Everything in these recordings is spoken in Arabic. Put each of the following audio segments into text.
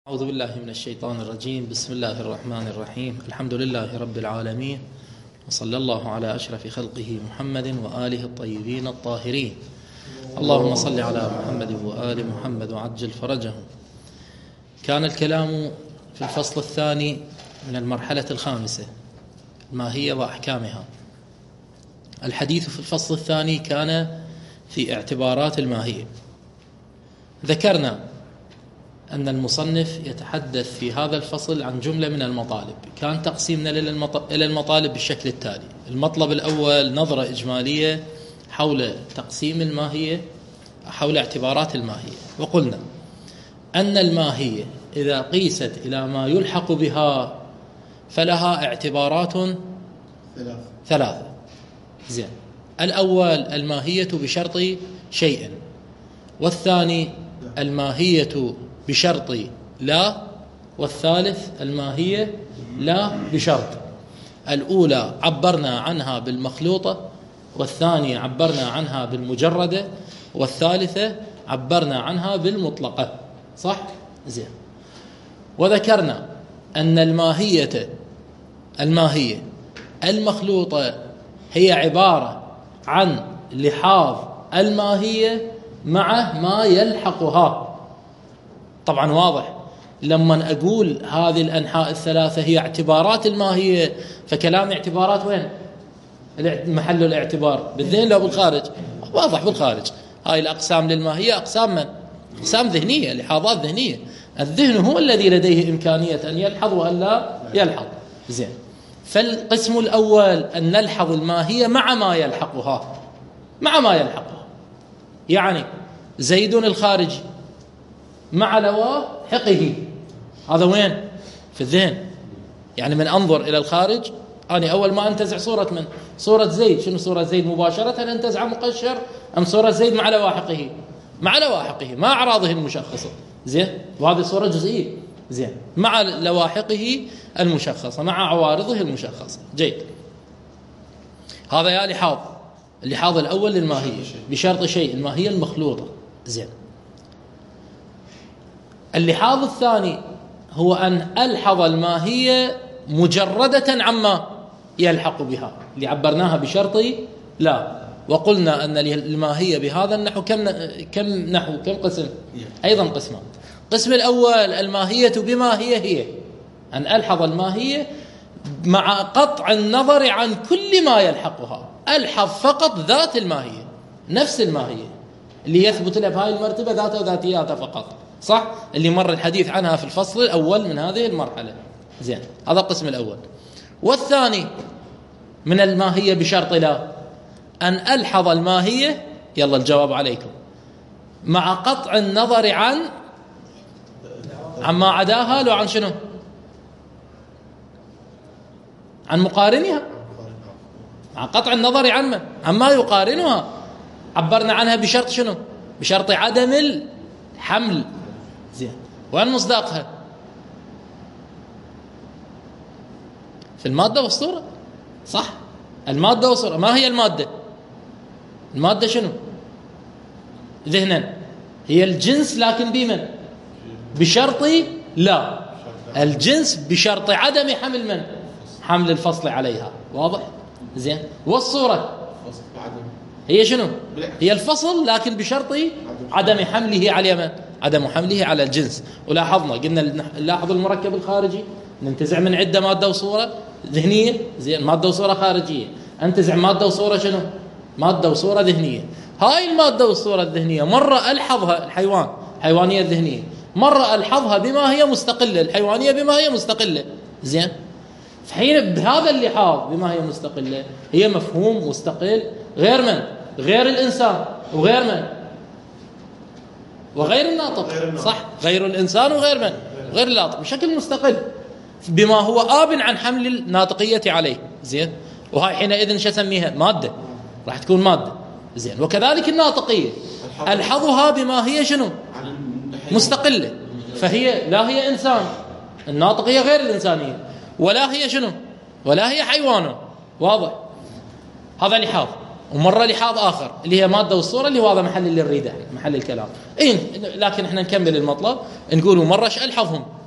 أعوذ بالله من الشيطان الرجيم. بسم الله الرحمن الرحيم. الحمد لله رب العالمين، وصلى الله على أشرف خلقه محمد وآله الطيبين الطاهرين. اللهم صل على محمد وآل محمد وعجل فرجهم. كان الكلام في الفصل الثاني من المرحلة الخامسة، الماهية وأحكامها. الحديث في الفصل الثاني كان في اعتبارات الماهية. ذكرنا أن المصنف يتحدث في هذا الفصل عن جملة من المطالب. كان تقسيمنا إلى المطالب بالشكل التالي: المطلب الأول نظرة إجمالية حول تقسيم الماهية، حول اعتبارات الماهية، وقلنا أن الماهية إذا قيست إلى ما يلحق بها فلها اعتبارات ثلاثة. زين. الأول الماهية بشرط شيء، والثاني الماهية بشرط لا، والثالث الماهية لا بشرط. الأولى عبرنا عنها بالمخلوطة، والثانية عبرنا عنها بالمجردة، والثالثة عبرنا عنها بالمطلقة. صح؟ زين. وذكرنا أن الماهية المخلوطة هي عبارة عن لحاظ الماهية مع ما يلحقها. طبعا واضح لما أقول هذه الأنحاء الثلاثة هي اعتبارات الماهية، فكلام اعتبارات وين؟ محل الاعتبار بالذهن لو بالخارج؟ واضح بالخارج. هاي الأقسام للماهية أقسام من؟ أقسام ذهنية، لحاظات ذهنية. الذهن هو الذي لديه إمكانية أن يلحظ وأن لا يلحظ. زين. فالقسم الأول أن نلحظ الماهية مع ما يلحقها، مع ما يلحقها. يعني زيد الخارجي مع لواحقه، هذا وين؟ في الذهن. يعني من أنظر إلى الخارج، أنا أول ما أنتزع صورة من صورة زيد، شنو صورة زيد مباشرة أنتزع مقشر، أم صورة زيد مع لواحقه؟ مع لواحقه، مع أعراضه المشخصة. زين. وهذه صورة جزئية. زين. مع لواحقه المشخصة، مع عوارضه المشخصة. جيد. هذا يا لحاظ. اللحاظ الأول للماهية بشرط شيء، الماهية المخلوطة. زين. اللحاظ الثاني هو أن ألحظ الماهية مجردة عما يلحق بها، اللي عبرناها بشرط لا. وقلنا أن الماهية بهذا النحو كم قسم؟ أيضا قسمان. قسم الأول الماهية بما هي أن ألحظ الماهية مع قطع النظر عن كل ما يلحقها، ألحظ فقط ذات الماهية، نفس الماهية اللي يثبت لها بهاي المرتبة، ذاتها وذاتياتها فقط. صح؟ اللي مر الحديث عنها في الفصل الأول من هذه المرحلة. زين. هذا القسم الأول. والثاني من الماهية بشرط لا، أن ألحظ الماهية، يلا الجواب عليكم، مع قطع النظر عن ما عداها، لو عن شنو؟ عن مقارنها، مع قطع النظر عن من؟ عما يقارنها. عبرنا عنها بشرط شنو؟ بشرط عدم الحمل. زين. وين مصداقها؟ في المادة والصورة. صح؟ المادة والصورة. ما هي المادة؟ المادة شنو؟ ذهنا هي الجنس، لكن بمن؟ بشرط لا. الجنس بشرط عدم حمل من؟ حمل الفصل عليها. واضح؟ زين. والصورة هي شنو؟ هي الفصل، لكن بشرط عدم حمله على من؟ عدم حمله على الجنس. ولاحظنا قلنا نلاحظ المركب الخارجي ننتزع من عدة مادة وصورة ذهنية. زين. مادة وصورة خارجية، انتزع مادة وصورة شنو؟ مادة وصورة ذهنية. هاي المادة والصورة الذهنية مرة ألحظها الحيوان، حيوانية ذهنية، مرة ألحظها بما هي مستقلة، الحيوانية بما هي مستقلة. زين. فحين بهذا اللحاظ بما هي مستقلة، هي مفهوم مستقل، غير من؟ غير الإنسان، وغير من؟ وغير الناطق. صح؟ غير الإنسان وغير من؟ غير الناطق، بشكل مستقل بما هو آب عن حمل الناطقية عليه. زين. وهاي حينئذ شو اسميها؟ مادة، راح تكون مادة. زين. وكذلك الناطقية ألحظها بما هي شنو؟ مستقلة. فهي لا هي إنسان، الناطقية غير الإنسانية، ولا هي شنو؟ ولا هي حيوان. واضح؟ هذا لحاظ. ومرة لحاظ آخر اللي هي مادة والصورة، اللي هو هذا محل اللي نريده، محل الكلام. لكن احنا نكمل المطلب، نقول مرة ايش ألحظهم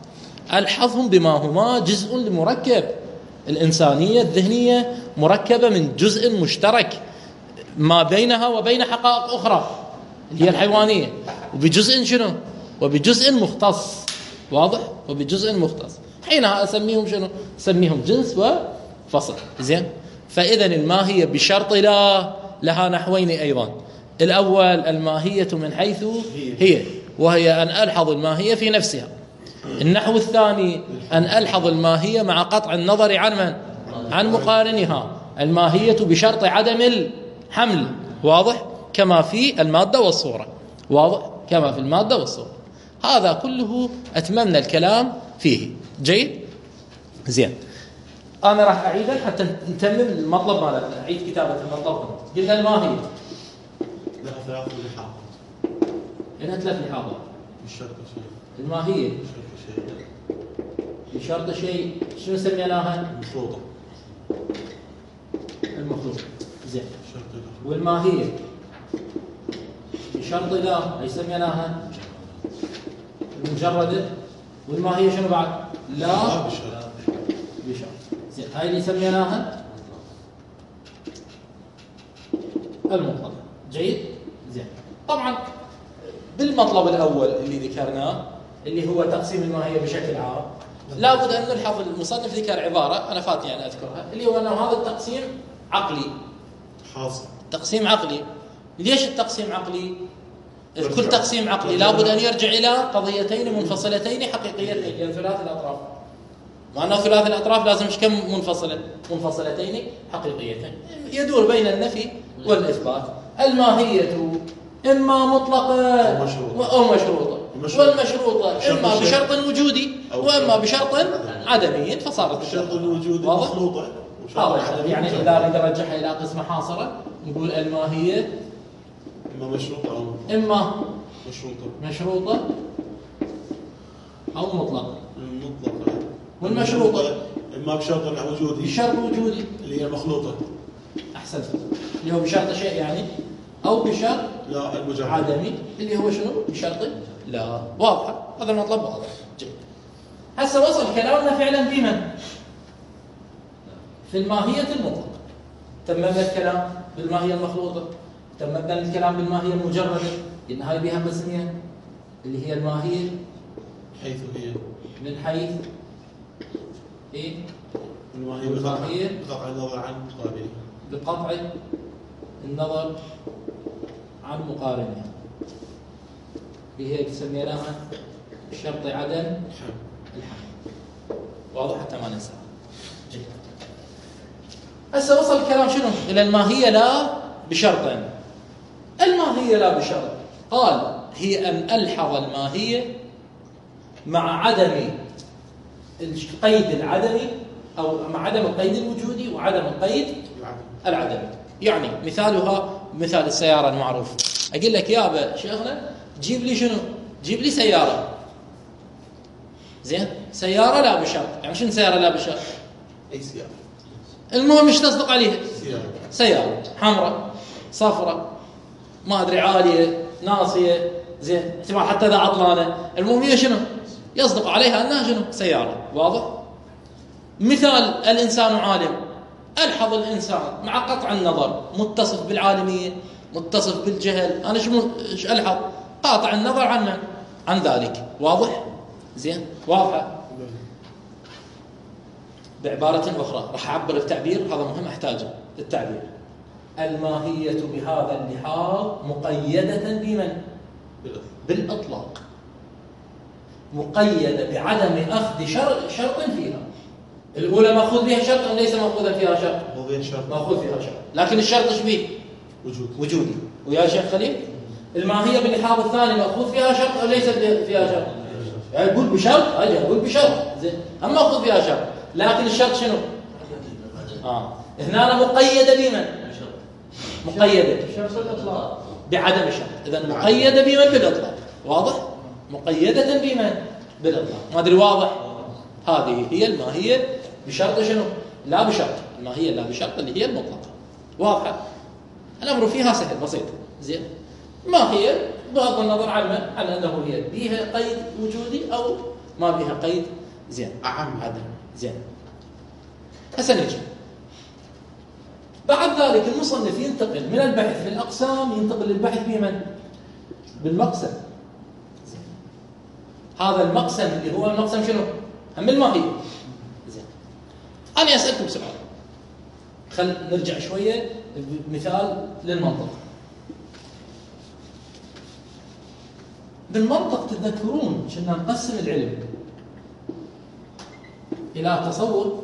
ألحظهم بما هما جزء مركب. الإنسانية الذهنية مركبة من جزء مشترك ما بينها وبين حقائق أخرى اللي هي الحيوانية، وبجزء شنو؟ وبجزء مختص. واضح؟ وبجزء مختص. حينها أسميهم شنو؟ أسميهم جنس وفصل. زين؟ فإذا الماهية بشرط لها نحوين أيضا. الأول الماهية من حيث هي، وهي أن ألحظ الماهية في نفسها. النحو الثاني أن ألحظ الماهية مع قطع النظر عن من؟ عن مقارنها. الماهية بشرط عدم الحمل. واضح؟ كما في المادة والصورة. واضح؟ كما في المادة والصورة. هذا كله أتممنا الكلام فيه. جيد؟ زين. أنا راح أعيدا حتى نتمم المطلب مالتنا. أعيد كتابة المطلب. قلنا الماهية لها 3 لحاظات. لها 3 لحاظات. بشرط شيء. الماهية بشرط شيء. شنو سميناها؟ مخلوطة. المخلوط. زين. والماهية بشرط لا، اي سميناها؟ المجردة. والماهية شنو بعد؟ لا بشرط. زين. هاي اللي سميناها المطلق. جيد؟ زين. طبعا بالمطلب الأول اللي ذكرناه اللي هو تقسيم الماهية بشكل عام، لابد أن نلحظ المصنف ذكر عبارة أنا فاتني أن أذكرها، اللي هو أنه هذا التقسيم عقلي. حاصل. تقسيم عقلي. ليش التقسيم عقلي؟ كل تقسيم عقلي لابد أن يرجع إلى قضيتين منفصلتين حقيقيتين، يعني ثلاث الأطراف. معناه ثلاث الأطراف لازم كم منفصلة؟ منفصلتين حقيقيتين يدور بين النفي والإثبات. الماهية إما مطلقة أو مشروطة، والمشروطة إما بشرط وجودي وإما بشرط عدمي، فصارت الشرط الوجودي مخلوطة. يعني إذا أريد أرجعها إلى قسمة حاصرة نقول الماهية إما مشروطة أو إما مشروطة أو مطلقة. والمشروطة إما بشرط وجودي، بشرط وجودي اللي هي المخلوطة. أحسنت. اللي هو بشرط شيء يعني، أو بشرط لا المجرد عدمي اللي هو شنو؟ بشرط لا. واضحة؟ هذا المطلب واضح. جيد. هسه وصل كلامنا فعلا بمن؟ في الماهية المطلقة. تممنا الكلام بالماهية المخلوطة، تممنا الكلام بالماهية المجردة، إن هاي بها مسمية اللي هي الماهية حيث هي من حيث إيه؟ الماهية بقطع النظر عن مقابلها. بقطع النظر عن مقارنها، اللي هي سميناها شرط عدم الحمل. واضح حتى ما ننسى. جيد. هسه وصل الكلام شنو؟ إلى الماهية لا بشرط. الماهية لا بشرط قال هي أن ألحظ الماهية مع عدم القيد العدمي، أو مع عدم القيد الوجودي وعدم القيد العدمي. يعني مثالها مثال السيارة المعروف. أقول لك يابا شيخنا جيب لي شنو؟ جيب لي سيارة. زين؟ سيارة لا بشرط. يعني شنو سيارة لا بشرط؟ أي سيارة. المهم ايش تصدق عليها؟ سيارة حمراء صفراء ما أدري عالية ناصية. زين؟ احتمال حتى إذا عطلانة. المهم هي شنو؟ يصدق عليها أنها شنو؟ سيارة. واضح؟ مثال الإنسان عالم. ألحظ الإنسان مع قطع النظر متصف بالعالمية، متصف بالجهل. أنا إيش ألحظ؟ قاطع النظر عن ذلك. واضح؟ زين؟ واضحة؟ بعبارة أخرى راح أعبر التعبير، هذا مهم أحتاجه التعبير. الماهية بهذا اللحاظ مقيدة بمن؟ بالإطلاق. مقيدة بعدم أخذ شرط فيها. الأولى مأخوذ فيها شرط أو ليس مأخوذا فيها شرط؟ مأخوذ فيها شرط، لكن الشرط إيش فيه؟ وجودي. ويا شيخ خليل الماهية باللحاظ الثاني مأخوذ فيها شرط أو ليس فيها شرط؟ يعني يقول بشرط، أجي أقول بشرط. زين. أما مأخوذ فيها شرط، لكن الشرط شنو؟ هنا أنا مقيدة بمن؟ مقيدة بعدم الشرط. إذا مقيدة بمن؟ بالإطلاق. واضح؟ مقيدة بمن؟ بالإطلاق. ما أدري واضح؟ هذه هي الماهية بشرط شنو؟ لا بشرط. الماهية لا بشرط اللي هي المطلقة. واضحة؟ الأمر فيها سهل بسيط. زين. ما هي بغض النظر عن أنه هي بها قيد وجودي أو ما بها قيد زين أعم. عدم. زين هسه نجي بعد ذلك المصنف ينتقل من البحث في الأقسام ينتقل للبحث بمن؟ بالمقسم. هذا المقسم اللي هو المقسم شنو؟ هم الماهية. زين أنا أسألكم سؤال، خل نرجع شوية مثال للمنطق. بالمنطق تتذكرون كنا نقسم العلم إلى تصور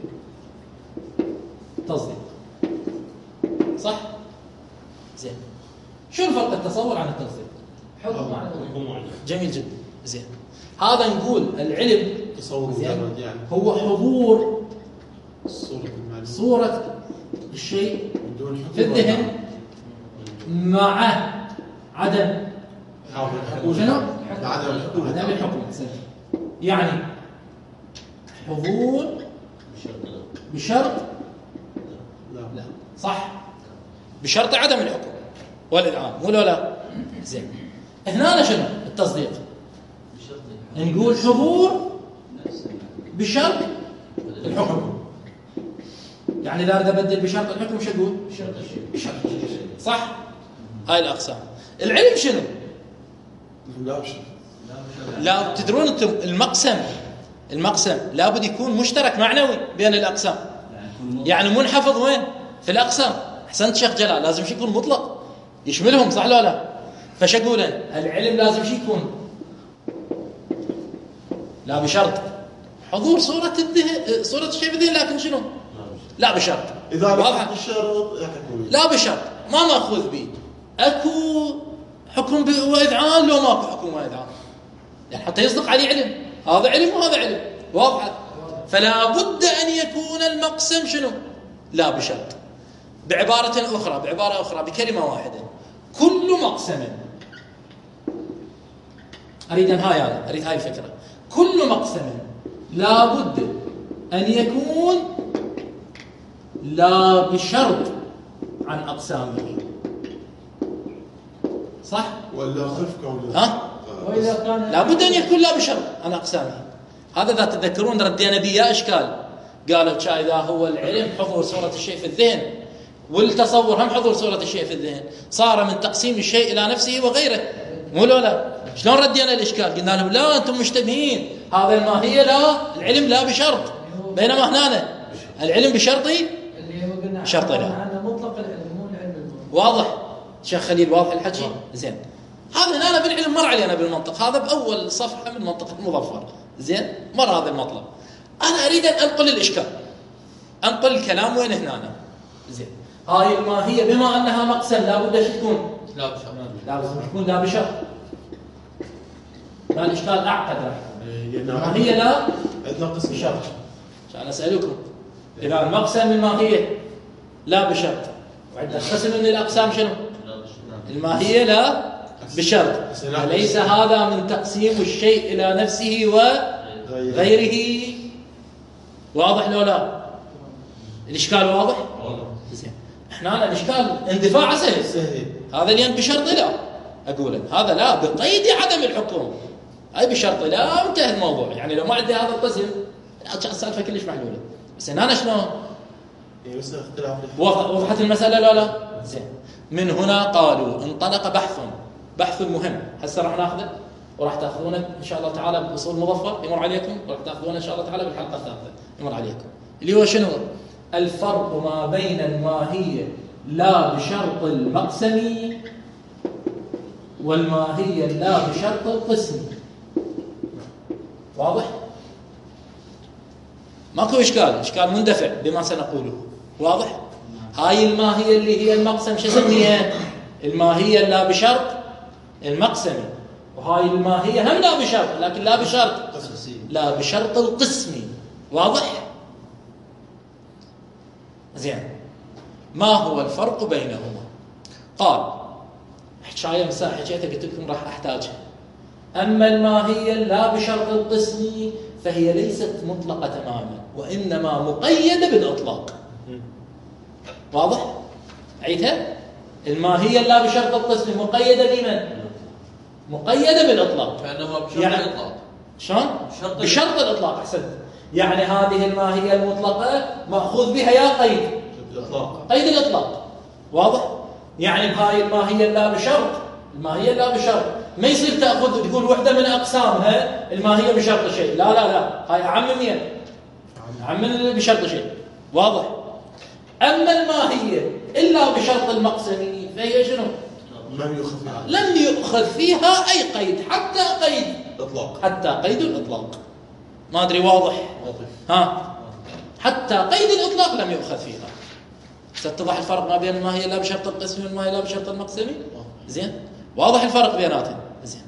تصديق، صح؟ زين شو الفرق التصور عن التصديق؟ حكم معنوي. جميل جدا. زين هذا نقول العلم تصور مجرد يعني هو حضور صورة الشيء في الذهن مع عدم شنو؟ عدم الحكم. يعني حضور بشرط لا صح، بشرط عدم الحكم والإذعان، مو لا؟ زين هنا شنو التصديق؟ نقول حضور بشرط الحكم. يعني إذا أريد أبدل بشرط الحكم شو أقول؟ بشرط صح؟ هاي الأقسام. العلم شنو؟ لا تدرون أنتم المقسم لابد يكون مشترك معنوي بين الأقسام، يعني منحفظ وين؟ في الأقسام. أحسنت شيخ جلال، لازم شيء يكون مطلق يشملهم، صح ولا لا؟ فش أقول العلم لازم شيء يكون لا بشرط حضور صورة الذهن، صورة الشيء في الذهن، لكن شنو؟ لا بشرط. إذا واضح الشرط يحكم لا بشرط، ما مأخوذ به. أكو حكم وإذعان لو ماكو حكم وإذعان، يعني حتى يصدق عليه علم، هذا علم وهذا علم، واضحة. فلا بد أن يكون المقسم شنو؟ لا بشرط. بعبارة أخرى بكلمة واحدة، كل مقسم أريد هاي الفكرة، كل مقسم لا بد أن يكون لا بشرط عن أقسامه، صح؟ ولا خلف كونه وإذا كان لا بد أن يكون لا بشرط عن أقسامه. هذا إذا تتذكرون ردينا بيا إشكال، قالوا إذا هو العلم حضور صورة الشيء في الذهن والتصور هم حضور صورة الشيء في الذهن، صار من تقسيم الشيء إلى نفسه وغيره، مو لا؟ شلون ردينا الإشكال؟ قلنا لهم لا أنتم مشتبهين، هذا الماهية لا، العلم لا بشرط، بينما هنا العلم بشرطي شرط لا. مطلق العلم مو العلم. واضح شيخ خليل؟ واضح الحكي؟ زين هذا هنا بالعلم مر علينا بالمنطق، هذا بأول صفحة من منطق المظفر. زين مر هذا المطلب. أنا أريد أن أنقل الإشكال، أنقل الكلام وين هنا. زين هاي الماهية بما أنها مقسم لا بد تكون لا بشرط، لازم تكون لا بشرط. ما الإشكال أعقد الماهية لا بشرط. عشان أسألكم إذا المقسم الماهية لا بشرط وعندنا قسم من الأقسام شنو؟ الماهية لا بشرط، أليس هذا من تقسيم الشيء إلى نفسه وغيره؟ واضح لو لا؟ الإشكال واضح؟ زين احنا الإشكال اندفاع سهل. هذا اللي بشرط لا، أقول هذا لا بقيد عدم الحكم، أي بشرط لا انتهى الموضوع. يعني لو ما عندي هذا القسم السالفة كلش محلولة. بس أنا شلون؟ وضحت المسألة لا؟ زين من هنا قالوا انطلق بحث مهم، هسه راح ناخذه وراح تاخذونه ان شاء الله تعالى باصول مظفر يمر عليكم، وراح تاخذونه ان شاء الله تعالى بالحلقه الثالثه يمر عليكم، اللي هو شنو؟ الفرق ما بين الماهيه لا بشرط المقسم والماهيه لا بشرط القسم. واضح؟ ماكو اشكال مندفع بما سنقوله. واضح؟ هاي الماهيه اللي هي المقسم شو اسميها؟ الماهيه لا بشرط المقسم، وهاي الماهيه هم لا بشرط، لكن لا بشرط القسم. واضح؟ زين ما هو الفرق بينهما؟ قال حكايه مساحه حكيتها قلت لكم راح احتاجها. اما الماهيه لا بشرط القسم فهي ليست مطلقه تماما، وانما مقيده بالاطلاق. واضح؟ عيدها. الماهيه لا بشرط القسم مقيده بمن؟ مقيده بالاطلاق، كانما بشرط يعني الاطلاق. شلون؟ بشرط الإطلاق. أحسنت. يعني هذه الماهية المطلقة مأخوذ بها يا قيد الإطلاق. قيد الإطلاق. واضح؟ يعني بهاي الماهية لا بشرط، الماهية لا بشرط ما يصير تأخذ تقول وحدة من أقسامها الماهية بشرط شيء. لا لا لا، هاي أعم من أعم من بشرط شيء. واضح؟ أما الماهية إلا بشرط المقسمي فهي شنو؟ لم يؤخذ فيها أي قيد، حتى قيد الإطلاق، حتى قيد الإطلاق. ما أدري واضح؟ ها؟ حتى قيد الإطلاق لم يؤخذ فيها. ستتضح الفرق ما بين الماهية لا بشرط القسم والماهية لا بشرط المقسمي؟ زين؟ واضح الفرق بيناتهم؟ زين.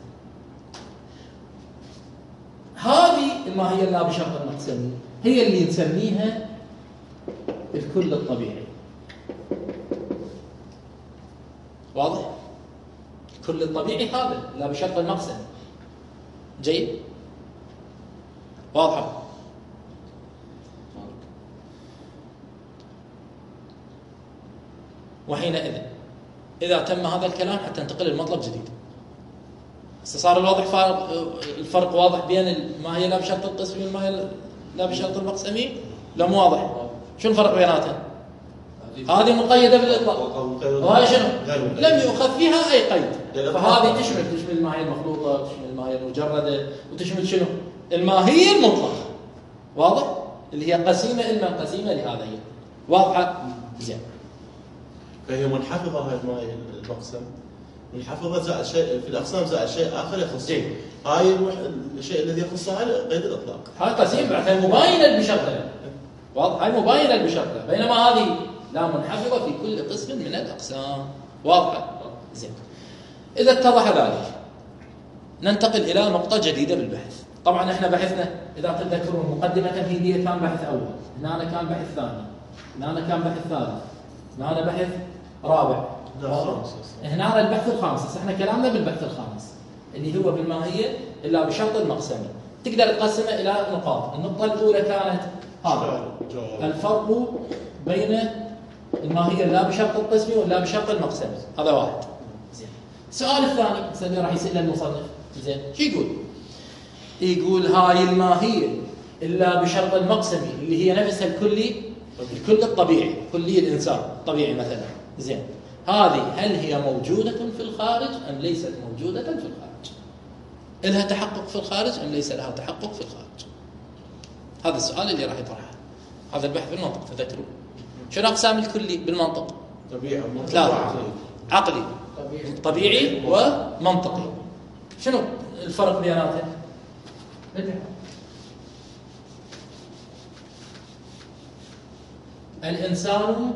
هذه الماهية لا بشرط المقسمي هي اللي نسميها الكل الطبيعي. واضح؟ الكل الطبيعي هذا لا بشرط المقسمي. جيد؟ واضحة؟ وحينئذ إذا تم هذا الكلام حتى ننتقل للمطلب جديد. صار الفرق واضح بين ما هي لا بشرط القسم وما هي لا بشرط المقسمي؟ لا مو واضح. شو الفرق بيناتها؟ هذه مقيدة بالإطلاق وهي شنو؟ لم يؤخذ فيها أي قيد. فهذه تشمل الماهية المخلوطة، تشمل الماهية المجردة، وتشمل شنو؟ الماهية المطلقة. واضح؟ اللي هي قسيمة إلما قسيمة لهذه. واضحة؟ زين. فهي منحفظة هاي الماهية المقسم، منحفظة زائد شيء في الأقسام زائد شيء آخر يخص هاي الشيء الذي يخصها قيد الإطلاق. هاي قسيمة هاي مباينة بشرطها. واضح؟ هاي مباينة بشرطها، بينما هذه لا منحفظة في كل قسم من الأقسام. واضحة؟ زين. إذا اتضح ذلك ننتقل إلى نقطة جديدة بالبحث. طبعا احنا بحثنا إذا تذكرون مقدمة تمهيدية كان بحث أول، هنا كان بحث ثاني، هنا كان بحث ثالث، هنا بحث رابع، هنا البحث الخامس. احنا كلامنا بالبحث الخامس اللي هو بالماهية إلا بشرط المقسمي. تقدر تقسمه إلى نقاط. النقطة الأولى كانت هذا الفرق بين الماهية لا بشرط القسمي ولا بشرط المقسمي. هذا واحد. زين. السؤال الثاني راح يسأله المصنف. زين. شو يقول؟ يقول هاي الماهية إلا بشرط المقسمي اللي هي نفسها الكل الطبيعي، كلي الإنسان طبيعي مثلا. زين. هذه هل هي موجودة في الخارج أم ليست موجودة في الخارج؟ لها تحقق في الخارج أم ليس لها تحقق في الخارج؟ هذا السؤال اللي راح يطرحه. هذا البحث بالمنطق. تذكروا شنو أقسام الكلي بالمنطق؟ طبيعي، ثلاثة: عقلي، طبيعي، ومنطقي. شنو الفرق بيناتهم؟ الإنسان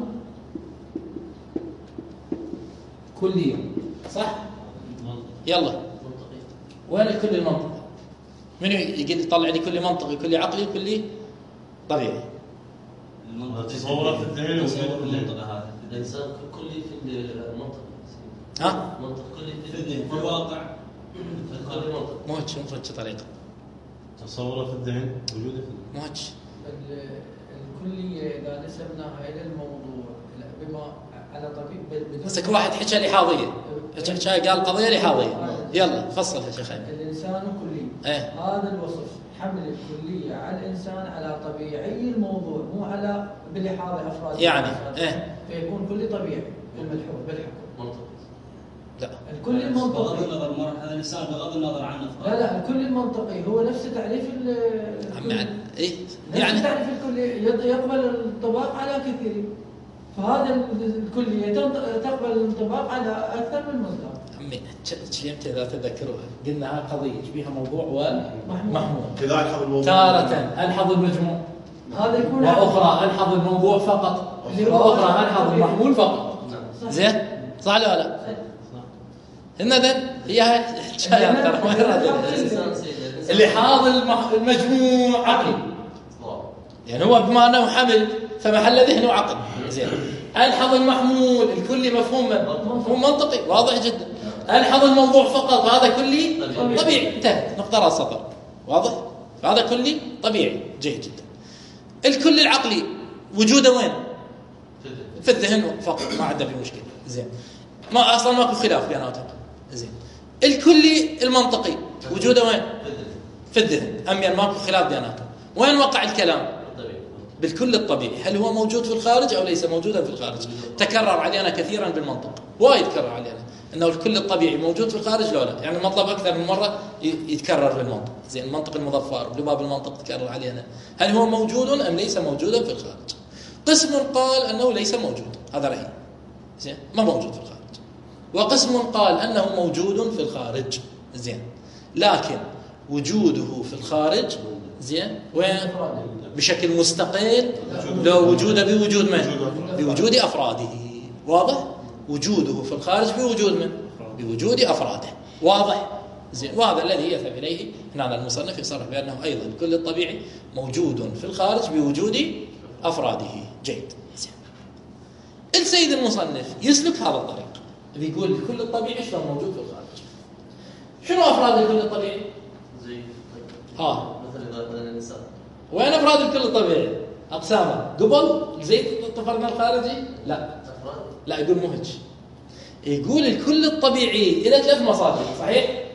كلي، صح؟ يلا، وين الكل المنطقي؟ منو يقدر يطلع لي كل منطقي، كل عقلي، كل طبيعي؟ تصوره في الذهن المنطقة هذا الإنسان كلي في المنطقة. ها؟ منطق كلي في الذهن، في الواقع، في كل منطقة. مو هيك. شنو طريقة؟ تصوره في الذهن وجوده في مو هيك. الكلية إذا نسبناها إلى الموضوع بما على طبيعة بس كل واحد حكى لحاظية، قال قضية لحاظية. يلا فصلها شيخ خالد. الإنسان كلي. هذا الوصف حمل الكلية على الإنسان على طبيعي الموضوع، مو على بلحاظ أفراد. يعني فيكون كلي طبيعي بالحكم. منطقي. لا. الكل المنطقي. بغض النظر هذا الإنسان بغض النظر عنه. لا الكل المنطقي هو نفس تعريف يعني تعريف الكلية يقبل الانطباق على كثير، فهذا الكلية تقبل الانطباق على أكثر من مصدر. عمي شيمت إذا تذكروها قلنا هاي قضية بيها موضوع ومحمول. إذا ألحظ الموضوع تارة ألحظ المجموع، هذا يكون، وأخرى ألحظ الموضوع فقط، وأخرى ألحظ المحمول فقط. زين؟ صح ولا لا؟ هنا هي شايف ترى ما يراد اللي حاضر المجموع عقل، يعني هو بما أنه حمل فمحل ذهنه عقل. زين. ألحظ المحمول الكلي مفهوم منطقي واضح جدا. ألحظ الموضوع فقط هذا كلي طبيعي. انتهت نقطة راس سطر. واضح؟ هذا كلي طبيعي جيد جدا. الكل العقلي وجوده وين؟ في الذهن فقط، ما عنده في مشكلة. زين. ما أصلا ماكو خلاف بيناتهم. زين. الكلي المنطقي وجوده وين؟ في الذهن، أميا ماكو خلاف بيناتهم. وين وقع الكلام؟ بالكل الطبيعي. هل هو موجود في الخارج أو ليس موجودا في الخارج؟ تكرر علينا كثيرا بالمنطق، وايد تكرر علينا أنه الكل الطبيعي موجود في الخارج لو لا، يعني المطلب أكثر من مرة يتكرر بالمنطق. زين، المنطق المظفر لباب المنطق تكرر علينا. هل هو موجود أم ليس موجودا في الخارج؟ قسم قال أنه ليس موجود، هذا رأي، زين، ما موجود في الخارج. وقسم قال أنه موجود في الخارج، زين، لكن وجوده في الخارج، زين، وين؟ بشكل مستقل، لو وجوده بوجود من؟ بوجود أفراده. واضح؟ وجوده في الخارج بوجود من؟ بوجود أفراده. واضح؟ زين، وهذا الذي يذهب إليه هنا المصنف، يصرح بأنه أيضا كل الطبيعي موجود في الخارج بوجود أفراده. جيد. زين، السيد المصنف يسلك هذا الطريق، بيقول الكل الطبيعي شلون موجود في الخارج. شنو أفراد الكل الطبيعي؟ زي مثل الإنسان. وين أفراد الكل الطبيعي؟ أقسامه قبل زي طفرنا الخارجي؟ لا يقول مو هيك. يقول الكل الطبيعي إلى 3 مصادر، صحيح؟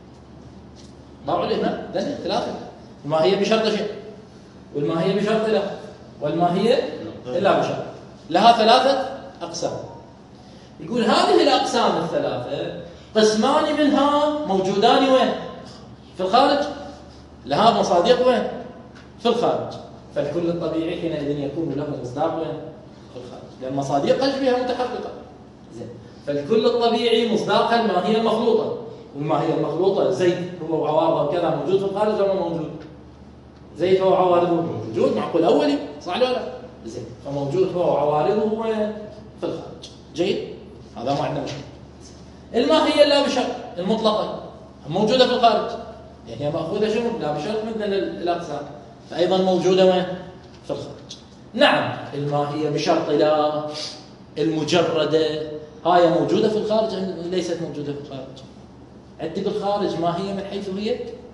ضربوا لي هنا دليل 3. الماهية بشرط شيء، والماهية بشرط لا، والماهية إلا بشرط. لها 3 أقسام. يقول هذه الأقسام ال3 قسمان منها موجودان وين؟ في الخارج. لها مصادق وين؟ في الخارج. فالكل الطبيعي حينئذ يكون له مصداق وين؟ في الخارج، لأن مصادق بها متحققة. زين، فالكل الطبيعي مصداقا الماهية المخلوطة، والماهية المخلوطة زيت هو وعوارضه وكذا موجود في الخارج ولا موجود؟ زيت هو وعوارضه موجود، معقول أولي، صح ولا لا؟ زين، فموجود هو وعوارضه وين؟ في الخارج. جيد، هذا ما عندنا مشكلة. الماهية اللابشرط المطلقة موجودة في الخارج، يعني هي مأخوذة شنو؟ لابشرط مثل الأقسام، فأيضا موجودة وين؟ في الخارج. نعم، الماهية بشرط لا المجردة هاي موجودة في الخارج أم ليست موجودة في الخارج؟ عندي بالخارج ماهية من حيث هي؟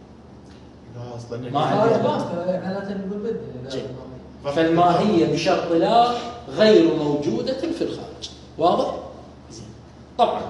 لا أصلاً ما عندي. فالماهية بشرط لا غير موجودة في الخارج. واضح؟ زين. طبعا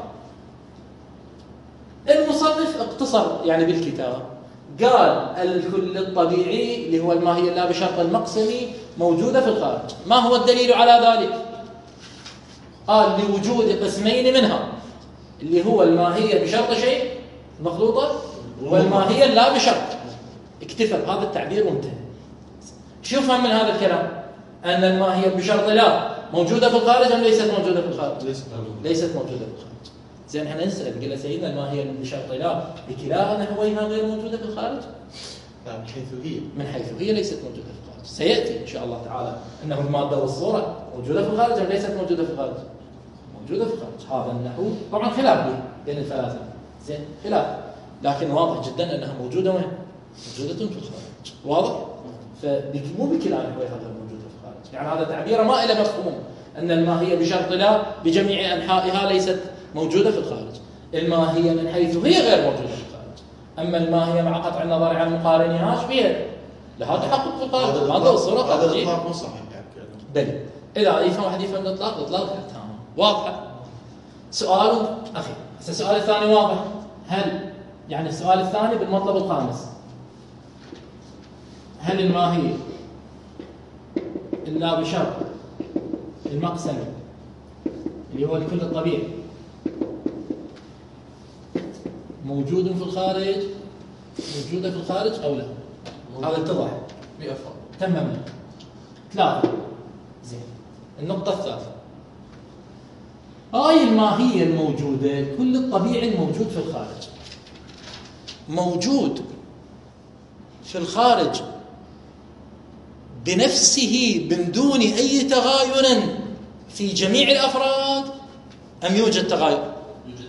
المصنف اقتصر يعني بالكتاب، قال الكل الطبيعي اللي هو الماهية لا بشرط المقسمي موجودة في الخارج. ما هو الدليل على ذلك؟ قال لوجود قسمين منها، اللي هو الماهية بشرط شيء مخلوطة والماهية لا بشرط. اكتفى بهذا التعبير وانتهى. شو فهم من هذا الكلام؟ أن الماهية بشرط لا موجودة في الخارج أم ليست موجودة في الخارج؟ ليست موجودة في الخارج. زين، احنا نسأل قلنا سيدنا الماهية بشرط لا بكلا نحويها غير موجودة في الخارج؟ لا، من حيث هي ليست موجودة في الخارج. سيأتي إن شاء الله تعالى أنه المادة والصورة موجودة في الخارج أم ليست موجودة في الخارج؟ موجودة في الخارج. هذا النحو طبعا خلاف بين الثلاثة، زين، خلاف، لكن واضح جدا أنها موجودة وين؟ موجودة في الخارج. واضح؟ فمو بكلا نحويها غير موجودة في الخارج، يعني هذا تعبير ما إلى مفهوم أن الماهية بشرط لا بجميع أنحائها ليست موجودة في الخارج. الماهية من حيث هي غير موجودة في الخارج، أما الماهية مع قطع النظر عن مقارنهاش بها لها تحقق في الخارج. هذا الصورة هذا الإطلاق مو صحيح يعني. دليل إذا يفهم واحد يفهم الإطلاق تمام. واضحة. سؤال أخي، السؤال الثاني واضح. هل يعني السؤال الثاني بالمطلب الخامس، هل الماهية إلا بشرط المقسم اللي هو الكل الطبيعي موجود في الخارج، موجودة في الخارج أو لا؟ هذا اتضح 100%. تمام. 3. زين، النقطة الثالثة، هاي الماهية الموجودة كل الطبيعي الموجود في الخارج موجود في الخارج بنفسه من دون أي تغاير في جميع الأفراد أم يوجد تغاير؟ يوجد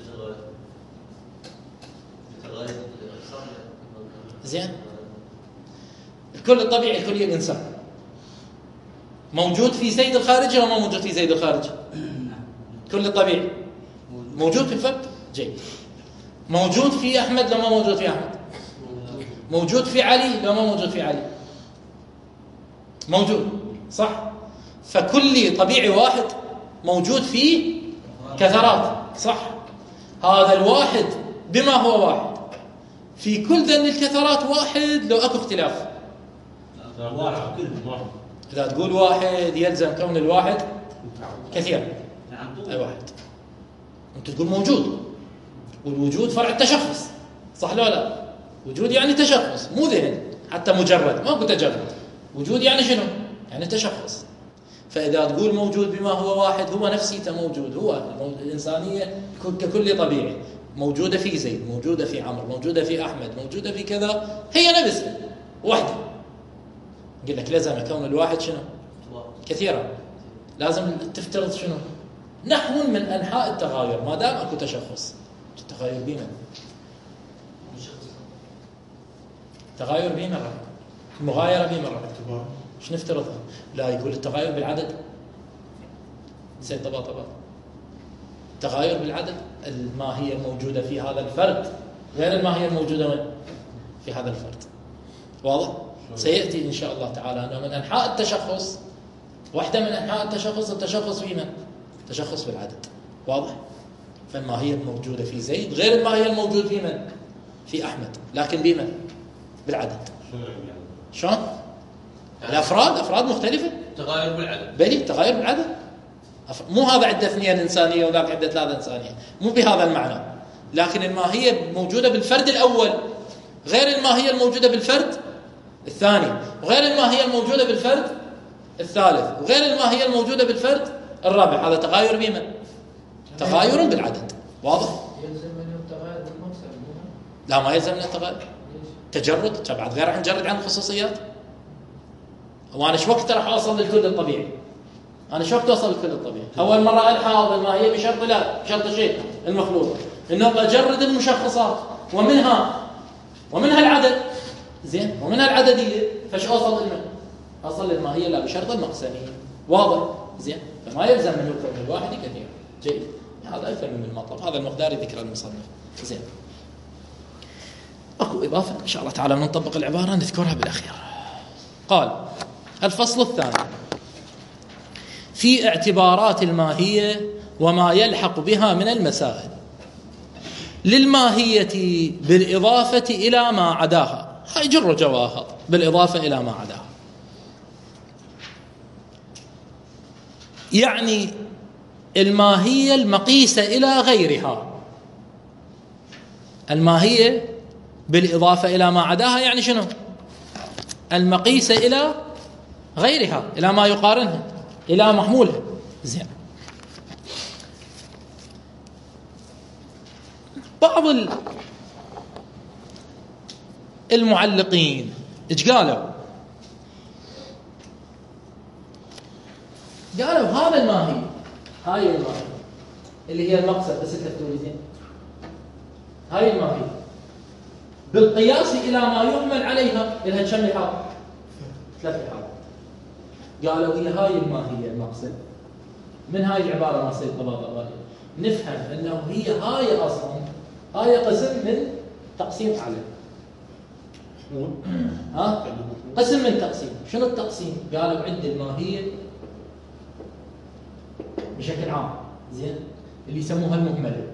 تغاير. زين، الكل الطبيعي الكلي الإنسان موجود في زيد الخارجي أو ما موجود في زيد الخارجي؟ كل الطبيعي موجود في الفرد. جيد. موجود في أحمد لو ما موجود في أحمد؟ موجود في علي لو ما موجود في علي؟ موجود، صح؟ فكل طبيعي واحد موجود فيه كثرات، صح؟ هذا الواحد بما هو واحد في كل ذن الكثرات واحد لو اكو اختلاف. واحد كل واحد. اذا تقول واحد يلزم كون الواحد كثير. اي واحد. انت تقول موجود، والوجود فرع التشخص، صح لو لا؟ وجود يعني تشخص، مو ذهن حتى مجرد، ماكو تجرد. وجود يعني شنو؟ يعني تشخص. فإذا تقول موجود بما هو واحد، هو نفسيته موجود، هو الإنسانية ككل طبيعي موجودة في زيد، موجودة في عمرو، موجودة في أحمد، موجودة في كذا، هي نفسها واحدة. قل لك لازم كون الواحد شنو؟ كثيرا. لازم تفترض شنو؟ نحو من أنحاء التغاير ما دام أكو تشخص. التغاير بينا، تغاير بينا مرة، المغايرة بينا مرة. شو نفترضها؟ لا، يقول التغاير بالعدد. زين طبعا تغاير بالعدد. الماهية الموجودة في هذا الفرد غير الماهية الموجودة في هذا الفرد. واضح؟ سيأتي إن شاء الله تعالى أنه من أنحاء التشخص، واحدة من أنحاء التشخص في من؟ تشخص بالعدد. واضح؟ فالماهية الموجودة في زيد غير الماهية الموجود في من؟ في أحمد، لكن بمن؟ بالعدد. شلون؟ الأفراد مختلفة. تغاير بالعدد. بلي تغاير بالعدد. مو هذا عدة 2 إنسانية وذاك عدة 3 إنسانية، مو بهذا المعنى. لكن الماهية موجودة بالفرد الأول غير الماهية الموجودة بالفرد الثاني، وغير الماهية الموجودة بالفرد الثالث، وغير الماهية الموجودة بالفرد الرابع. هذا تغاير بمن؟ تغاير بالعدد. واضح؟ يلزم من التغاير بالمقصد. لا، ما يلزم من التغاير. تجرد بعد غير نجرد عن الخصوصيات. وانا شو وقت راح اوصل للكل الطبيعي؟ انا شو وقت اوصل للكل الطبيعي؟ اول مره الحاظ الماهيه بشرط لا، بشرط شيء المخلوق انه بجرد المشخصات ومنها العدد. زين، ومنها العدديه. فش اوصل لمن؟ اوصل للماهيه لا بشرط المقسميه. واضح؟ زين، فما يلزم من الكون الواحد كثير. جيد، هذا افهم من المطلب. هذا المقدار ذكر المصنف. زين، اكو اضافه ان شاء الله تعالى نطبق العباره نذكرها بالاخير. قال: الفصل الثاني في اعتبارات الماهية وما يلحق بها من المسائل. للماهية بالإضافة إلى ما عداها، هاي جر جواهر بالإضافة إلى ما عداها، يعني الماهية المقيسة إلى غيرها. الماهية بالإضافة إلى ما عداها يعني شنو؟ المقيسة إلى غيرها، إلى ما يقارنها، إلى محمولها. زين، بعض المعلقين ايش قالوا؟ قالوا هذا الماهي، هاي الماهي اللي هي المقصد، بس تكتبوا زين، هاي الماهي بالقياس إلى ما يحمل عليها، لها كم لحاظ؟ 3 لحاظ. قالوا هي هاي الماهية المقصد. من هاي العبارة ما سيد طباطبائي نفهم أنه هي هاي أصلا هاي قسم من تقسيم على قسم من تقسيم. شنو التقسيم؟ قالوا عند الماهية بشكل عام، زين، اللي يسموها المهملة.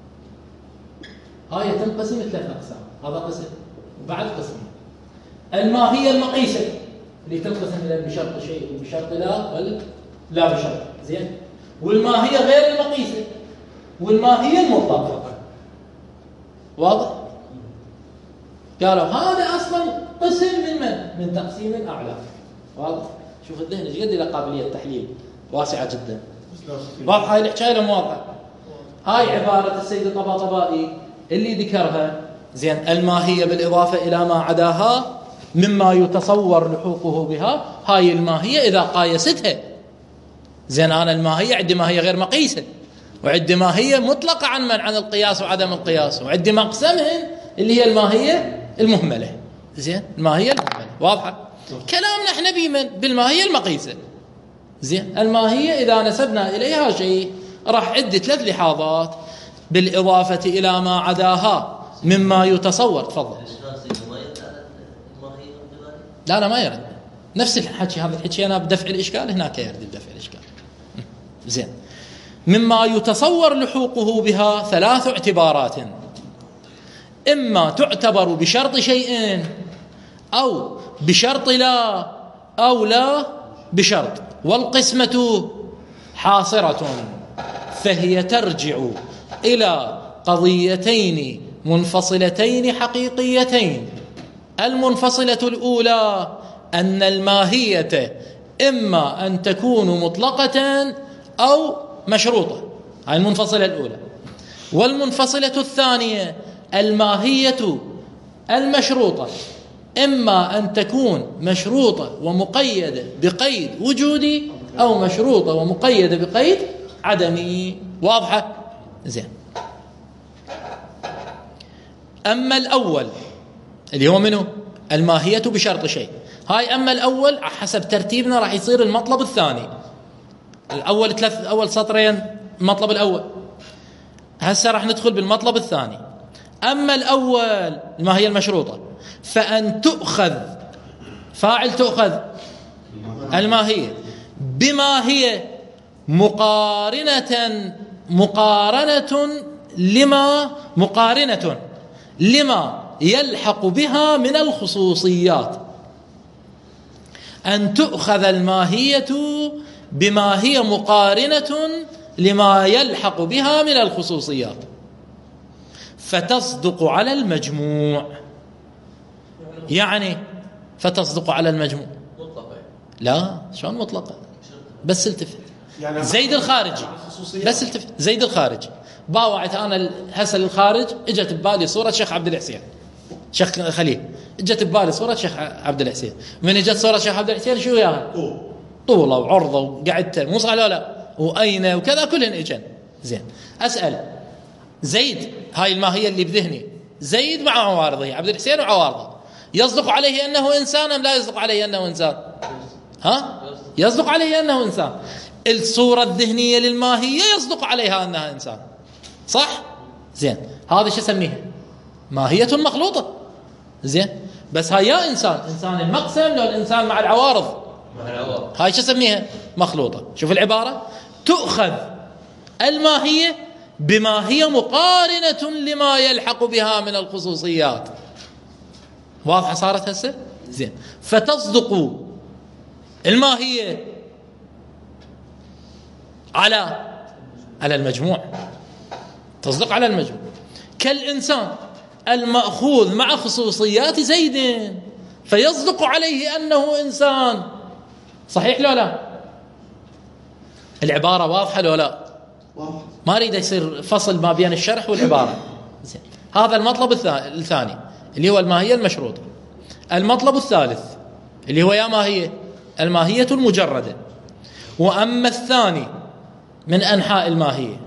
هاي تنقسم 3 أقسام. هذا قسم، وبعد قسم الماهية المقيسة اللي تنقسم إلى بشرط شيء وبشرط لا بشرط. زين، والماهية غير المقيسة، والماهية المطلقة. واضح؟ قالوا هذا أصلا قسم من تقسيم أعلى. واضح؟ شوف الذهن ايش قد له قابلية تحليل واسعة جدا. واضحة هاي الحكاية ولا مو واضحة؟ هاي عبارة السيد الطباطبائي اللي ذكرها. زين، الماهية بالإضافة إلى ما عداها مما يتصور لحوقه بها. هاي الماهية إذا قايستها، زين، أنا الماهية عندي ماهية غير مقيسة، وعندي ماهية مطلقة عن القياس وعدم القياس، وعندي مقسمهم اللي هي الماهية المهملة. زين، الماهية المهملة. واضحة؟ كلامنا احنا بمن؟ بالماهية المقيسة. زين، الماهية إذا نسبنا إليها شيء راح عندي 3 لحاظات بالإضافة إلى ما عداها مما يتصور. تفضل. لا ما يرد نفس الحكي. هذا الحكي أنا بدفع الإشكال، هناك يرد بدفع الإشكال. زين، مما يتصور لحوقه بها 3 اعتبارات. إما تعتبر بشرط شيء أو بشرط لا أو لا بشرط، والقسمة حاصرة، فهي ترجع إلى قضيتين منفصلتين حقيقيتين. المنفصلة الأولى أن الماهية إما أن تكون مطلقة أو مشروطة، هذه المنفصلة الأولى. والمنفصلة الثانية الماهية المشروطة إما أن تكون مشروطة ومقيدة بقيد وجودي أو مشروطة ومقيدة بقيد عدمي. واضحة؟ زين. أما الأول اللي هو منه الماهية بشرط شيء، هاي أما الأول حسب ترتيبنا راح يصير المطلب الثاني. الأول أول سطرين المطلب الأول، هسه راح ندخل بالمطلب الثاني. أما الأول الماهية المشروطة، فأن تؤخذ فاعل تؤخذ الماهية بما هي مقارنة لما يلحق بها من الخصوصيات. أن تؤخذ الماهية بما هي مقارنة لما يلحق بها من الخصوصيات، فتصدق على المجموع. يعني فتصدق على المجموع لا شلون مطلقة؟ بس التفت يعني زيد الخارجي، بس التفت زيد الخارجي باوعت أنا هسه للخارج، اجت ببالي صورة شيخ عبد الحسين، شيخ خليل، اجت ببالي صورة شيخ عبد الحسين. من اجت صورة شيخ عبد الحسين شو وياها؟ طولة وعرضة وقعدته، مو صح لا وأين وكذا كلهن اجن. زين أسأل زيد، هاي الماهية اللي بذهني، زيد مع عوارضه، عبد الحسين وعوارضه، يصدق عليه أنه إنسان أم لا يصدق عليه أنه إنسان؟ ها؟ يصدق عليه أنه إنسان. الصورة الذهنية للماهية يصدق عليها أنها إنسان، صح؟ زين هذا شو اسميها؟ ماهية مخلوطة. زين بس هاي يا إنسان المقسم لو الإنسان مع العوارض، هاي شو اسميها؟ مخلوطة. شوف العبارة، تؤخذ الماهية بما هي مقارنة لما يلحق بها من الخصوصيات. واضحة صارت هسه؟ زين فتصدق الماهية على المجموع، تصدق على المجموع. كالإنسان المأخوذ مع خصوصيات زيد فيصدق عليه أنه إنسان. صحيح لو لا؟ العبارة واضحة لو لا؟ ما أريد يصير فصل ما بين الشرح والعبارة. زين هذا المطلب الثاني اللي هو الماهية المشروطة. المطلب الثالث اللي هو يا ماهية الماهية المجردة. وأما الثاني من أنحاء الماهية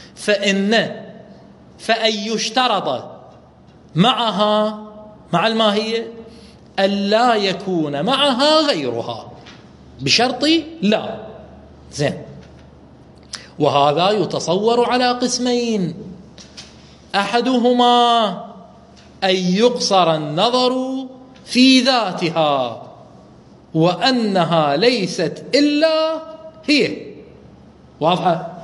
فأن يشترط معها مع الماهية ألا يكون معها غيرها بشرط لا. زين وهذا يتصور على قسمين، أحدهما أن يقصر النظر في ذاتها وأنها ليست إلا هي. واضحة؟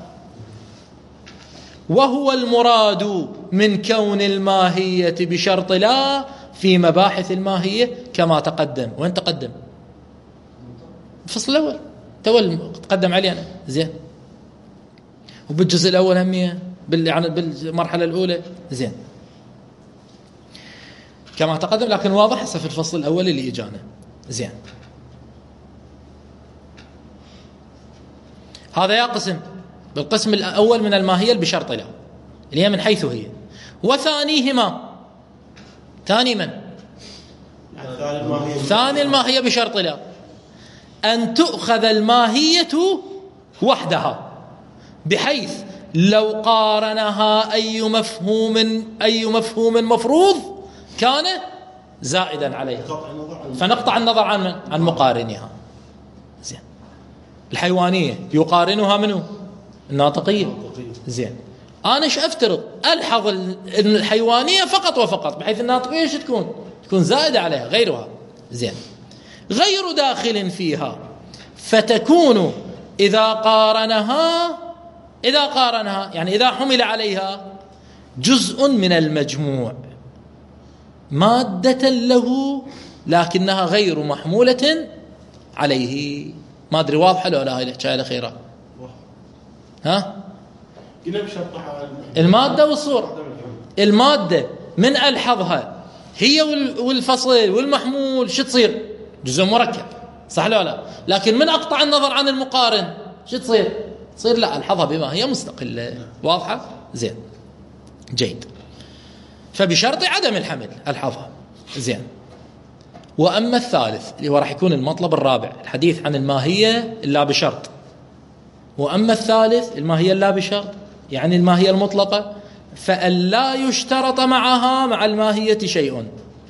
وهو المراد من كون الماهية بشرط لا في مباحث الماهية كما تقدم. وين تقدم؟ الفصل الأول تقدم علينا. زين وبالجزء الأول همية يعني بالمرحلة الأولى. زين كما تقدم، لكن واضح في الفصل الأول اللي إجانا. زين هذا يا قسم بالقسم الأول من الماهية بشرط لا اللي هي من حيث هي. وثانيهما ثاني من؟ ثاني الماهية بشرط لا أن تؤخذ الماهية وحدها، بحيث لو قارنها أي مفهوم مفروض كان زائدا عليها، فنقطع النظر عن مقارنها. زين الحيوانية يقارنها منه الناطقية. زين أنا ايش أفترض؟ ألحظ الحيوانية فقط وفقط، بحيث الناطقية ايش تكون زائدة عليها غيرها. زين غير داخل فيها، فتكون إذا قارنها يعني إذا حمل عليها جزء من المجموع. مادة له لكنها غير محمولة عليه. ما أدري واضحة لو لا هاي الحكاية الأخيرة؟ ها؟ المادة والصورة. المادة من ألحظها هي والفصل والمحمول شو تصير؟ جزء مركب، صح لا لا؟ لكن من أقطع النظر عن المقارن شو تصير؟ تصير لا ألحظها بما هي مستقلة. واضحة؟ زين جيد. فبشرط عدم الحمل ألحظها. زين. وأما الثالث اللي هو راح يكون المطلب الرابع، الحديث عن الماهية إلا بشرط. وأما الثالث الماهية إلا بشرط يعني الماهية المطلقة، فألا يشترط معها مع الماهية شيء،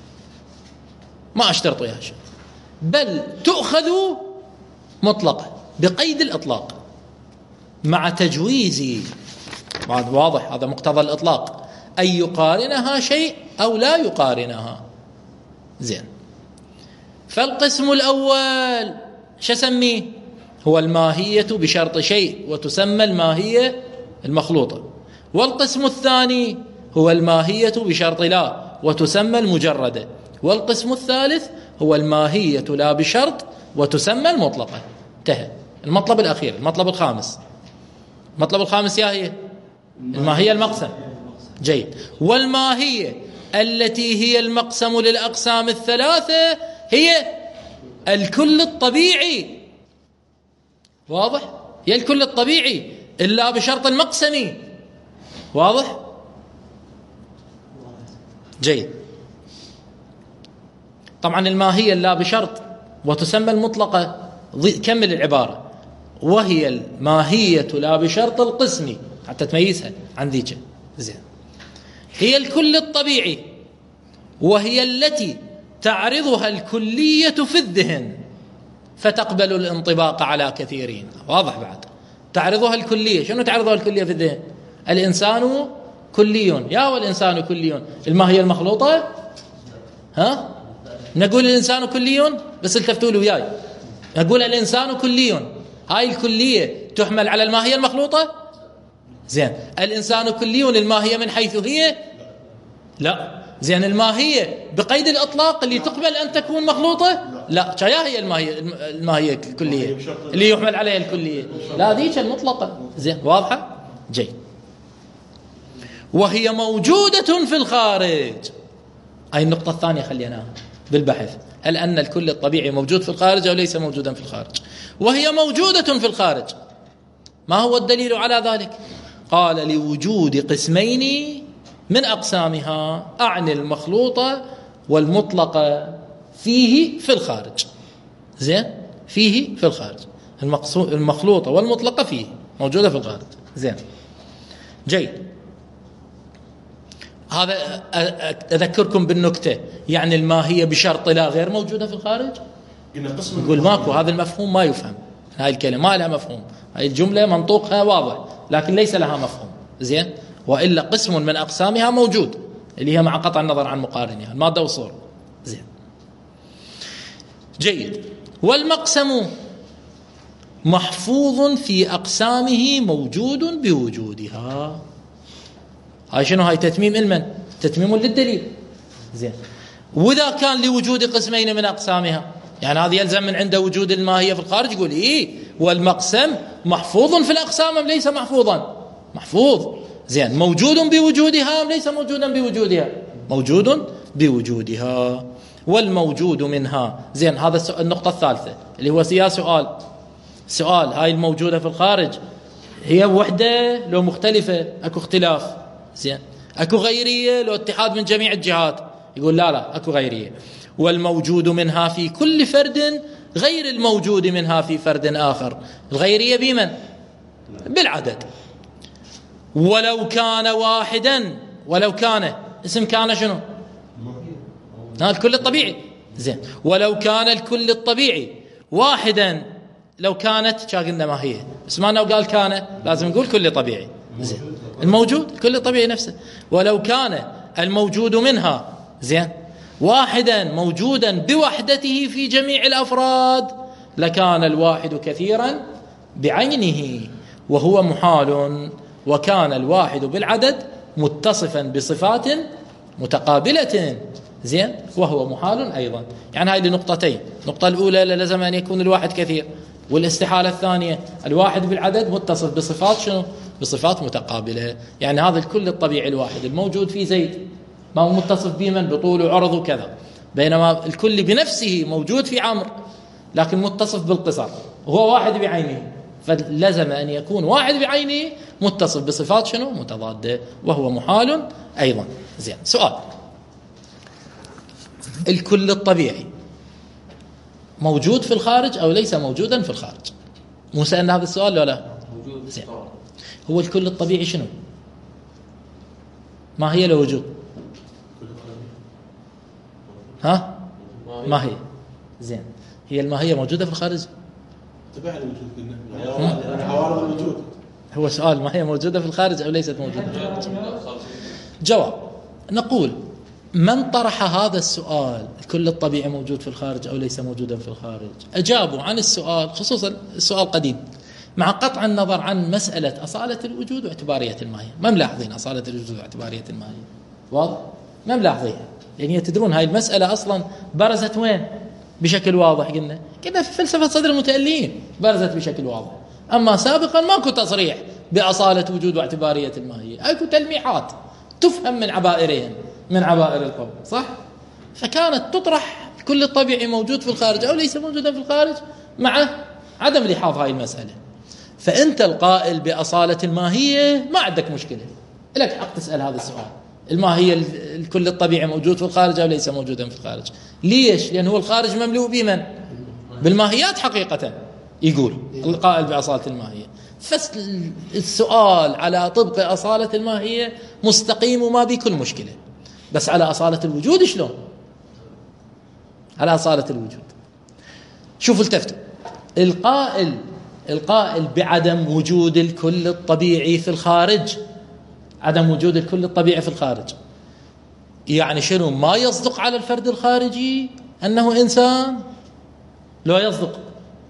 ما أشترط وياها شيء، بل تؤخذ مطلقة بقيد الإطلاق مع تجويز، واضح هذا مقتضى الإطلاق، أن يقارنها شيء أو لا يقارنها. زين. فالقسم الأول شو سميه؟ هو الماهية بشرط شيء وتسمى الماهية المخلوطة. والقسم الثاني هو الماهية بشرط لا وتسمى المجردة. والقسم الثالث هو الماهية لا بشرط وتسمى المطلقة. انتهى. المطلب الأخير، المطلب الخامس. المطلب الخامس يا هي الماهية المقسم. جيد. والماهية التي هي المقسم للأقسام الثلاثة هي الكل الطبيعي. واضح؟ هي الكل الطبيعي إلا بشرط المقسم. واضح؟ جيد. طبعا الماهية لا بشرط وتسمى المطلقة، كمل العبارة، وهي الماهية لا بشرط القسم حتى تميزها عن ذيك. زين. هي الكل الطبيعي وهي التي تعرضها الكلية في الذهن فتقبل الانطباق على كثيرين. واضح بعد؟ تعرضها الكلية. شنو تعرضها الكلية في الذهن؟ الإنسان كلي. يا والإنسان كلي. الماهية المخلوطة ها؟ نقول الإنسان كلي بس التفتوا له وياي، نقول الإنسان كلي. هاي الكلية تحمل على الماهية المخلوطة؟ زين. الإنسان كلي الماهية من حيث هي؟ لا. زين. الماهية بقيد الإطلاق اللي تقبل أن تكون مخلوطة؟ لا. يا هي الماهية الكلية اللي يحمل عليها الكلية؟ لا، ذيك المطلقة. زين. واضحة؟ جيد. وهي موجودة في الخارج. هاي النقطة الثانية خليناها بالبحث، هل أن الكل الطبيعي موجود في الخارج أو ليس موجودا في الخارج؟ وهي موجودة في الخارج. ما هو الدليل على ذلك؟ قال لوجود قسمين من أقسامها، أعني المخلوطة والمطلقة فيه في الخارج. زين. فيه في الخارج، المخلوطة والمطلقة فيه موجودة في الخارج. زين. جيد. هذا أذكركم بالنكتة، يعني الماهية بشرط لا غير موجودة في الخارج. يقول ماكو، هذا المفهوم ما يفهم، هاي الكلمة ما لها مفهوم، هاي الجملة منطوقها واضح لكن ليس لها مفهوم. زين. وإلا قسم من أقسامها موجود اللي هي مع قطع النظر عن مقارنها، المادة والصورة. زين. جيد. والمقسم محفوظ في أقسامه موجود بوجودها. هاي شنو؟ هاي تتميم المن، تتميم للدليل. زين. وإذا كان لوجود قسمين من أقسامها، يعني هذا يلزم من عنده وجود الماهية في الخارج. يقول إيه والمقسم محفوظ في الأقسام أم ليس محفوظا؟ محفوظ. زين. موجود بوجودها أم ليس موجودا بوجودها؟ موجود بوجودها. والموجود منها. زين. هذا النقطة الثالثة اللي هو سؤال هاي الموجودة في الخارج هي وحدة لو مختلفة؟ أكو اختلاف. زين. أكو غيرية لو اتحاد من جميع الجهات؟ يقول لا أكو غيرية. والموجود منها في كل فرد غير الموجود منها في فرد آخر. الغيرية بمن؟ بالعدد. ولو كان واحدا، ولو كان اسم كان شنو؟ الكل الطبيعي. زين. ولو كان الكل الطبيعي واحدا، لو كانت قلنا ما هي، بس ما قال كان لازم نقول كل طبيعي. زين. الموجود الكل طبيعي نفسه. ولو كان الموجود منها زين واحدا موجودا بوحدته في جميع الأفراد لكان الواحد كثيرا بعينه وهو محال، وكان الواحد بالعدد متصفا بصفات متقابلة زين، وهو محال أيضا. يعني هاي لنقطتين، النقطة الأولى لازم أن يكون الواحد كثير، والاستحالة الثانية الواحد بالعدد متصف بصفات شنو؟ بصفات متقابلة. يعني هذا الكل الطبيعي الواحد الموجود في زيد ما هو متصف بمن؟ بطول وعرض وكذا، بينما الكل بنفسه موجود في عمرو لكن متصف بالقصر وهو واحد بعينه، فلزم أن يكون واحد بعينه متصف بصفات شنو؟ متضادة، وهو محال أيضا. زين، سؤال: الكل الطبيعي موجود في الخارج أو ليس موجودا في الخارج؟ مو سألنا هذا السؤال ولا لا؟ موجود. زين، هو الكل الطبيعي شنو؟ ما هي الوجود؟ ها؟ ما هي؟ زين، هي الماهية موجودة في الخارج؟ تبع الوجود قلنا، عوارض الوجود. هو سؤال: ما هي موجودة في الخارج أو ليست موجودة في الخارج؟ جواب: نقول من طرح هذا السؤال الكل الطبيعي موجود في الخارج أو ليس موجودا في الخارج أجابوا عن السؤال، خصوصا السؤال قديم، مع قطع النظر عن مسألة أصالة الوجود واعتبارية الماهية. ما ملاحظين أصالة الوجود واعتبارية الماهية؟ واضح؟ ما ملاحظينها، يعني تدرون هاي المسألة أصلا برزت وين بشكل واضح؟ قلنا في فلسفة صدر المتألين برزت بشكل واضح، أما سابقا ماكو تصريح بأصالة وجود واعتبارية الماهية، أكو تلميحات تفهم من عبائرهم، من عبائر القوم، صح؟ فكانت تطرح كل الطبيعي موجود في الخارج أو ليس موجودا في الخارج مع عدم لحاظ هاي المسألة. فأنت القائل بأصالة الماهية ما عندك مشكلة، لك حق تسأل هذا السؤال: الماهية الكل الطبيعي موجود في الخارج أو ليس موجودا في الخارج؟ ليش؟ لأن هو الخارج مملوء بمن؟ بالماهيات حقيقة، يقول القائل بأصالة الماهية. فالسؤال على طبق أصالة الماهية مستقيم وما بكل مشكلة، بس على أصالة الوجود شلون؟ على أصالة الوجود شوفوا التفتوا، القائل بعدم وجود الكل الطبيعي في الخارج، عدم وجود الكل الطبيعي في الخارج يعني شنو؟ ما يصدق على الفرد الخارجي أنه إنسان؟ لو يصدق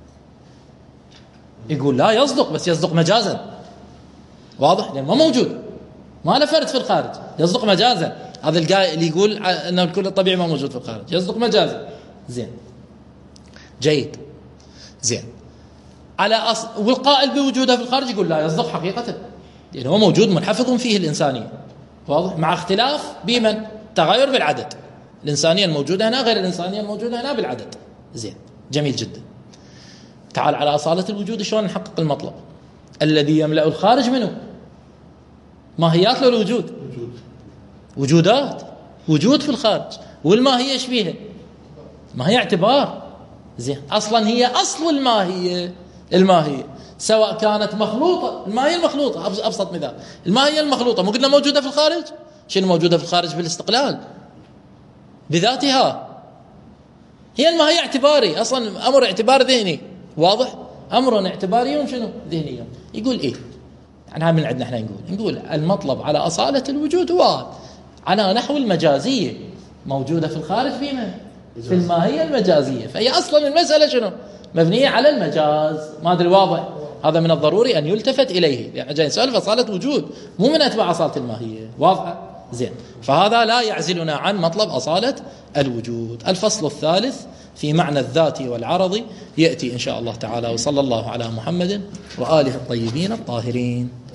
يقول لا يصدق، بس يصدق مجازا، واضح؟ لأنه ما موجود، ما له فرد في الخارج، يصدق مجازا. هذا اللي يقول أنه الكل الطبيعي ما موجود في الخارج يصدق مجازا. زين، جيد، زين. والقائل بوجوده في الخارج يقول لا يصدق حقيقة، لأنه هو موجود منحفظ فيه الإنسانية، واضح؟ مع اختلاف بمن؟ تغير بالعدد، الإنسانية الموجودة هنا غير الإنسانية الموجودة هنا بالعدد. زين، جميل جدا. تعال على أصالة الوجود، شلون نحقق المطلب؟ الذي يملأ الخارج منه ماهيات لو الوجود؟ وجودات، وجود في الخارج. والماهية ايش فيها؟ ما هي اعتبار. زين، أصلا هي أصل الماهية سواء كانت مخلوطة، الماهية المخلوطة أبسط مثال، الماهية المخلوطة مو قلنا موجودة في الخارج؟ شنو موجودة في الخارج؟ بالاستقلال بذاتها، هي الماهية اعتباري، أصلا أمر اعتبار ذهني، واضح؟ أمر اعتباري شنو؟ ذهني. يقول إيه؟ يعني هاي من عندنا احنا نقول المطلب على أصالة الوجود هو على نحو المجازية، موجودة في الخارج فيما؟ في الماهية المجازية. فهي أصلا المسألة شنو؟ مبنية على المجاز. ما أدري واضح؟ هذا من الضروري أن يلتفت إليه، يعني جاي نسأل أصالة وجود مو من أتباع أصالة الماهية، واضحة؟ زين، فهذا لا يعزلنا عن مطلب أصالة الوجود. الفصل الثالث في معنى الذات والعرض يأتي إن شاء الله تعالى، وصلى الله على محمد وآله الطيبين الطاهرين.